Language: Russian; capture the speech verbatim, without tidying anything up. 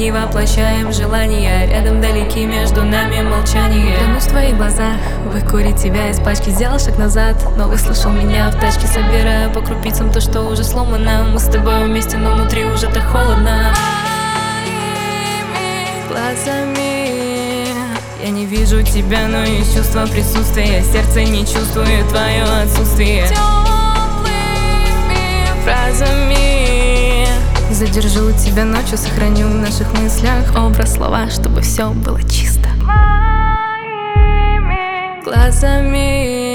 мозги воплощаем желания. Рядом далеки, между нами молчание. Тонусь в твоих глазах, выкурить тебя из пачки. Сделал шаг назад, но выслушал меня в тачке. Собираю по крупицам то, что уже сломано. Мы с тобой вместе, но внутри уже так холодно. Глазами я не вижу тебя, но есть чувство присутствия. Сердце не чувствует твое отсутствие. Теплыми фразами задержу тебя ночью, сохраню в наших мыслях образ, слова, чтобы все было чисто. Моими глазами